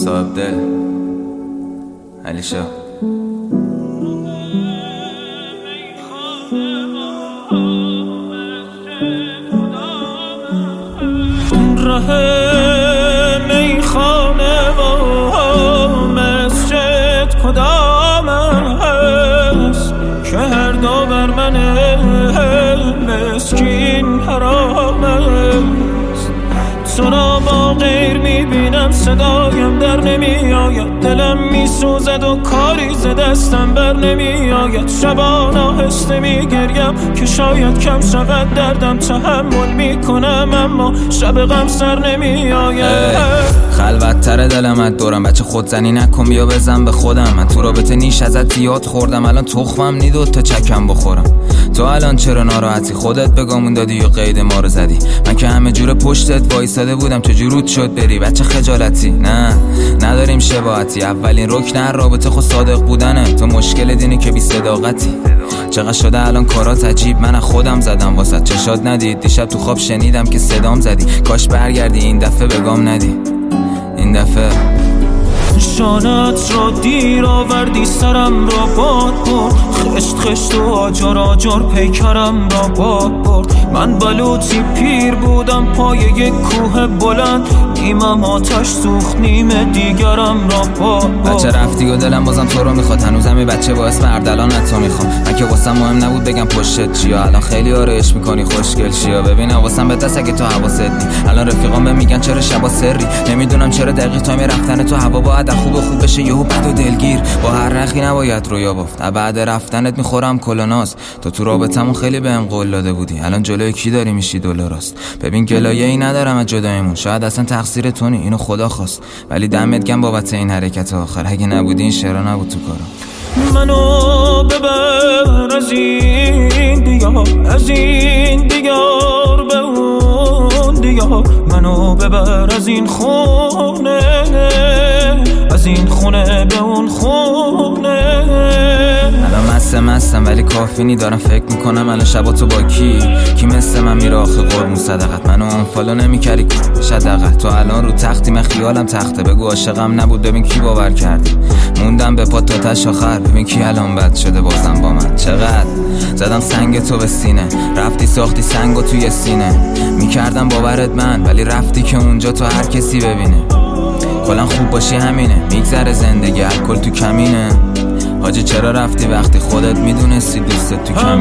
صاحب دل علی شاه. ره میخانه و مسجد کدام است که هر دو بر من مسکین حرام است. تو را با غیر میبینم صدایم در نمیآید، دلم میسوزد و کاری ز دستم بر نمیآید. شبان آهسته میگریم که شاید کم شود دردم، تحمل میکنم اما شب غم سر نمیآید. خلوت تر دلم از دورم، بچه خودزنی نکن بیا بزن به خودم. من تو رابطه نیش ازت زیاد خوردم، الان تخمم نی دوتا چکم بخورم. تو الان چرا ناراحتی؟ خودت بگامون دادی یا قید ما رو زدی؟ من که همه جور پشتت وایساده بودم، چجور رود شد بری؟ بچه خجالتی نه نداریم شباهتی، اولین رکن رابطه خود صادق بودنه. تو مشکل دینی که بی صداقتی. چقدر شده الان کارات عجیب، من خودم زدم واسه چشات ندید. دیشب تو خواب شنیدم که صدام زدی، کاش برگردی این دفعه بگام ندی. این دفعه شانت را دیر آوردی سرم را باد برد، خشت خشت و آجر آجر پیکرم را باد برد. من بلوطی پیر بودم پای یک کوه بلند، نیمم آتش سوخت نیم دیگرم را باد برد. بچه رفتی و دلم بازم تو رو میخواد، هنوزم یه بچه با اسم اردلان تو میخوام. من که واسم مهم نبود بگم پشتت چیا، الان خیلی آرایش میکنی خوشگل چیا. ببین حواسم به دست اگه تو حواست نی، الان رفیقام بهم میگن چرا شبا سری. نمیدونم چرا دقیق تایم رفتن تو هوا باید خوب بشه یهو بد و دلگیر. با هر رخی نباید رویا بافت، بعد رفتنت میخورم کلوناس. تو رابطمون خیلی بهم قول داده بودی، الان جلوی کی داری میشی دلاراست. ببین گلایه ای ندارم از جدایمون، شاید اصلا تقصیر تو نی، اینو خدا خواست. ولی دمت گرم بابت این حرکت آخر، اگه نبودی این شعرا نبود تو کارم. منو ببر از این دیار، از این دیار به اون دیار. منو ببر از این خونه، از این خونه به اون خونه. الان مستم ولی کافی نی، دارم فکر میکنم الان شبا تو با کی مثل من میره آخه قربون صدقت. منو آنفالو نمیکردی شدقت، تو الان رو تختی من خیالم تخته. بگو عاشقم نبود ببین کی باور کرده. موندم به پات تا تش آخر، ببین کی الان بد شده بازم با من. چقدر زدم سنگ تو به سینه، رفتی ساختی سنگو توی سینه. میکردم باورت من ولی رفتی که اونجا تو هر کسی ببینه. کلا خوب باشی همینه، میگذره زندگی الکل تو کمینه. حاجی چرا رفتی وقتی خودت میدونستی دوستت تو کمینه.